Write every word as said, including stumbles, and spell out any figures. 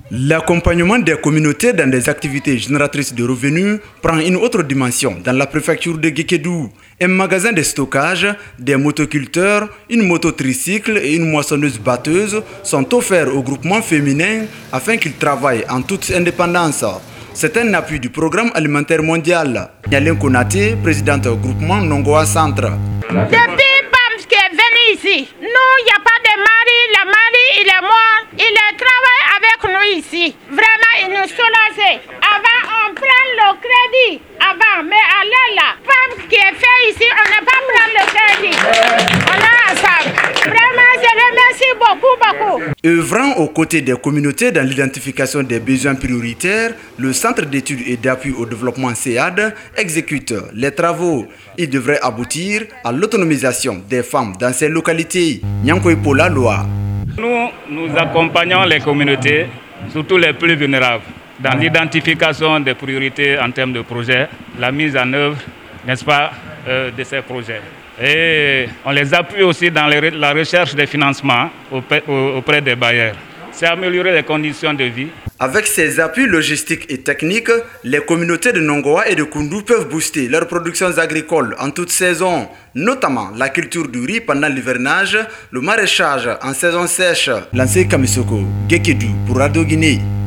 L'accompagnement des communautés dans des activités génératrices de revenus prend une autre dimension dans la préfecture de Guékédou. Un magasin de stockage, des motoculteurs, une moto-tricycle et une moissonneuse-batteuse sont offerts au groupement féminin afin qu'ils travaillent en toute indépendance. C'est un appui du programme alimentaire mondial. Yalin Konaté, présidente du groupement Nongoa Centre. Depuis Bams qui est venu ici, nous, il n'y a pas de mari, le mari, il est mort, il travaille avec nous ici. Vraiment, il nous soulage. Avant, on prend le crédit. Avant, mais à là, Bams qui est fait ici, on ne pas prendre le crédit. On est ensemble. Vraiment, je remercie beaucoup, beaucoup. Œuvrant aux côtés des communautés dans l'identification des besoins prioritaires, le Centre d'études et d'appui au développement C A D exécute les travaux. Il devrait aboutir à l'autonomisation des femmes dans ces localités. Nyankoy Pola Loa. Nous, nous accompagnons les communautés, surtout les plus vulnérables, dans l'identification des priorités en termes de projets, la mise en œuvre, n'est-ce pas, euh, de ces projets. Et on les appuie aussi dans les, la recherche des financements auprès, auprès des bailleurs. C'est améliorer les conditions de vie. Avec ces appuis logistiques et techniques, les communautés de Nongoa et de Koundou peuvent booster leurs productions agricoles en toute saison, notamment la culture du riz pendant l'hivernage, le maraîchage en saison sèche. Lancé Kamisoko, Guékédou pour Radio Guinée.